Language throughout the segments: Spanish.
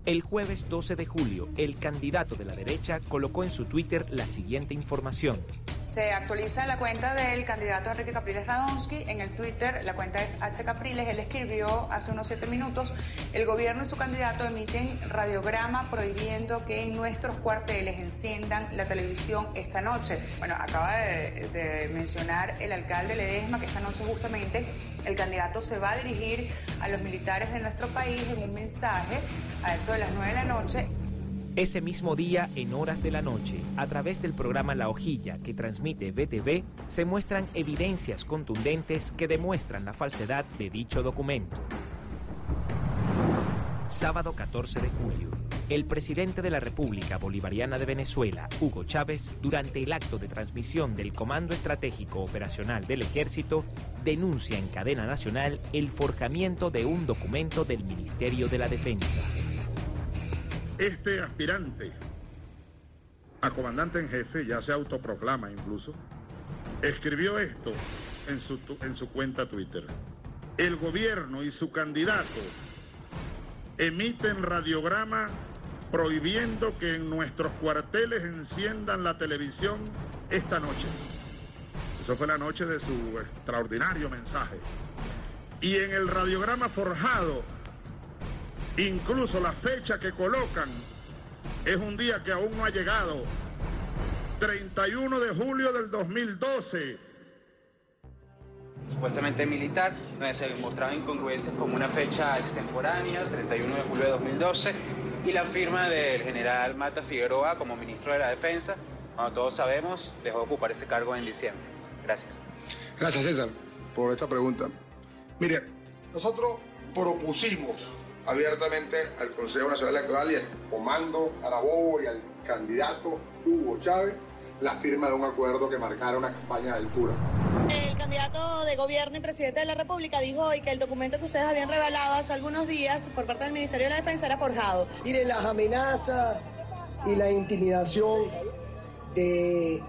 El jueves 12 de julio, el candidato de la derecha colocó en su Twitter la siguiente información. Se actualiza la cuenta del candidato Enrique Capriles Radonsky. En el Twitter, la cuenta es hcapriles. Él escribió hace unos 7 minutos: el gobierno y su candidato emiten radiograma prohibiendo que en nuestros cuarteles enciendan la televisión esta noche. Bueno, acaba de mencionar el alcalde Ledesma que esta noche justamente el candidato se va a dirigir a los militares de nuestro país en un mensaje a eso de las 9 de la noche. Ese mismo día, en horas de la noche, a través del programa La Hojilla que transmite VTV, se muestran evidencias contundentes que demuestran la falsedad de dicho documento. Sábado 14 de julio. El presidente de la República Bolivariana de Venezuela, Hugo Chávez, durante el acto de transmisión del Comando Estratégico Operacional del Ejército, denuncia en cadena nacional el forjamiento de un documento del Ministerio de la Defensa. Este aspirante a comandante en jefe, ya se autoproclama incluso, escribió esto en su cuenta Twitter. El gobierno y su candidato emiten radiograma prohibiendo que en nuestros cuarteles enciendan la televisión esta noche. Eso fue la noche de su extraordinario mensaje. Y en el radiograma forjado, incluso la fecha que colocan es un día que aún no ha llegado, 31 de julio del 2012. Supuestamente militar, donde se mostraban incongruencias como una fecha extemporánea, 31 de julio de 2012, y la firma del general Mata Figueroa como ministro de la Defensa, cuando todos sabemos, dejó de ocupar ese cargo en diciembre. Gracias. Gracias, César, por esta pregunta. Mire, nosotros propusimos abiertamente al Consejo Nacional Electoral y al Comando Carabobo y al candidato Hugo Chávez la firma de un acuerdo que marcara una campaña de altura. El candidato de gobierno y presidente de la República dijo hoy que el documento que ustedes habían revelado hace algunos días por parte del Ministerio de la Defensa era forjado. Mire, las amenazas y la intimidación de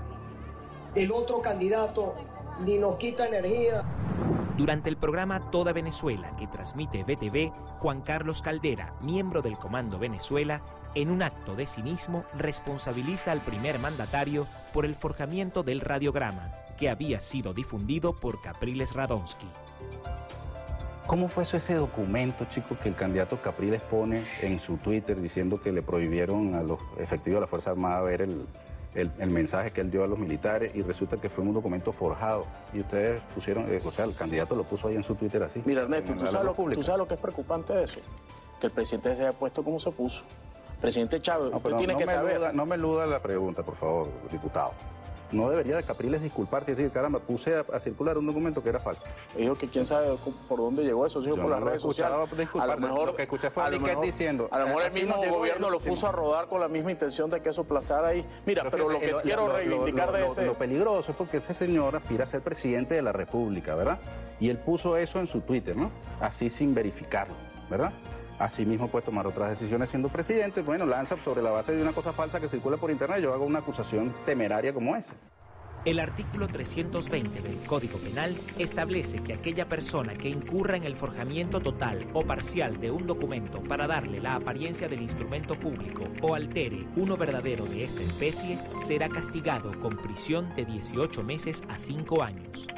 el otro candidato ni nos quita energía. Durante el programa Toda Venezuela, que transmite VTV, Juan Carlos Caldera, miembro del Comando Venezuela, en un acto de cinismo, responsabiliza al primer mandatario por el forjamiento del radiograma, que había sido difundido por Capriles Radonsky. ¿Cómo fue eso, ese documento, chicos, que el candidato Capriles pone en su Twitter diciendo que le prohibieron a los efectivos de la Fuerza Armada ver el mensaje que él dio a los militares, y resulta que fue un documento forjado y ustedes pusieron, o sea, el candidato lo puso ahí en su Twitter así? Mira, Ernesto, ¿tú sabes lo que es preocupante de eso? Que el presidente se haya puesto como se puso. Presidente Chávez, usted tiene que saber... No me eluda la pregunta, por favor, diputado. No debería de Capriles disculparse y decir, caramba, puse a circular un documento que era falso. Dijo que quién sabe por dónde llegó eso, dijo por las redes sociales. A lo mejor lo que escuché fue a Liquet diciendo. A lo mejor el mismo gobierno lo puso a rodar con la misma intención de que eso plazara ahí. Mira, pero lo que quiero reivindicar de ese... Lo peligroso es porque ese señor aspira a ser presidente de la República, ¿verdad? Y él puso eso en su Twitter, ¿no? Así sin verificarlo, ¿verdad? Asimismo puede tomar otras decisiones siendo presidente. Bueno, lanza sobre la base de una cosa falsa que circula por internet. Yo hago una acusación temeraria como esa. El artículo 320 del Código Penal establece que aquella persona que incurra en el forjamiento total o parcial de un documento para darle la apariencia del instrumento público o altere uno verdadero de esta especie será castigado con prisión de 18 meses a 5 años.